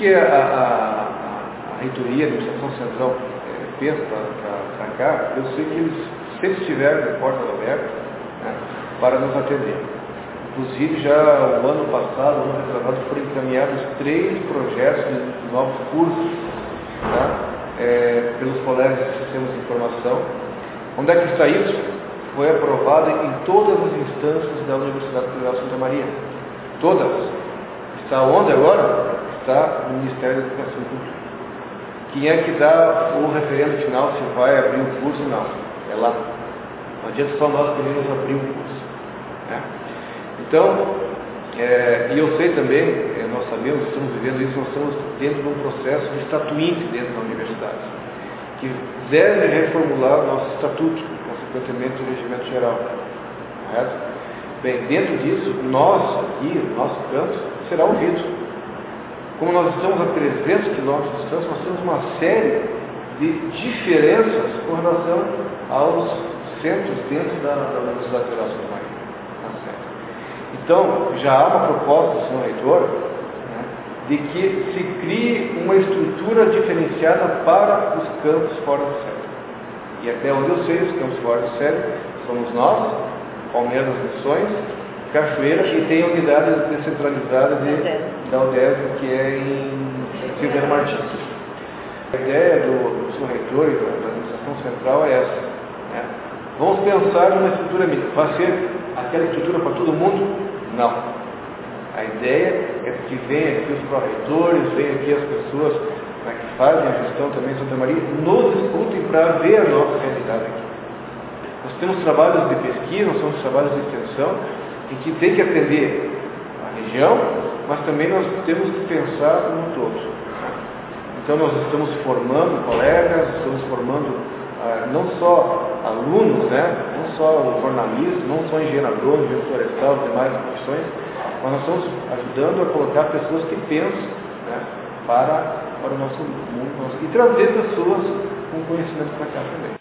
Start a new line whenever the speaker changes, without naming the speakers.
que a reitoria, a administração central pensa para cá, eu sei que eles sempre estiveram de portas abertas, né, para nos atender. Inclusive, já o ano passado, ano retrasado, foram encaminhados 3 projetos de novos cursos, tá, pelos colégios de sistemas de informação. Onde é que está isso? Foi aprovado em todas as instâncias da Universidade Federal de Santa Maria. Todas. Está onde agora? Está no Ministério da Educação e Cultura. Quem é que dá o referendo final se vai abrir o curso? Não. É lá. Não adianta só nós queremos abrir um curso. Né? Então, e eu sei também, nós sabemos, estamos vivendo isso, nós estamos dentro de um processo de estatuinte dentro da universidade, que deve reformular o nosso estatuto, consequentemente o regimento geral. Correto? Bem, dentro disso, nós aqui, o nosso campus, será ouvido. Como nós estamos a 300 quilômetros de distância, nós temos uma série de diferenças com relação aos centros dentro da Universidade Federal de Santa Maria. Então, já há uma proposta do senhor reitor, né, de que se crie uma estrutura diferenciada para os campos fora do centro. E até onde eu sei, os campos fora do centro somos nós, Palmeiras das Missões, Cachoeira, e tem a unidade descentralizada da UDESC, que é em Silveira Martins. A ideia do senhor reitor e da administração central é essa. Né? Vamos pensar numa estrutura mínima. Vai ser aquela estrutura para todo mundo? Não. A ideia é que venham aqui os pró-reitores, venham aqui as pessoas, né, que fazem a gestão também em Santa Maria, nos escutem para ver a nossa realidade aqui. Nós temos trabalhos de pesquisa, nós temos trabalhos de extensão, em que tem que atender a região, mas também nós temos que pensar no todo. Então nós estamos formando colegas, estamos formando não só alunos, né, não só jornalistas, não só engenheiro agrônomo, engenheiro florestal, demais profissões, mas nós estamos ajudando a colocar pessoas que pensam, né, para o nosso mundo e trazer pessoas com conhecimento para cá também.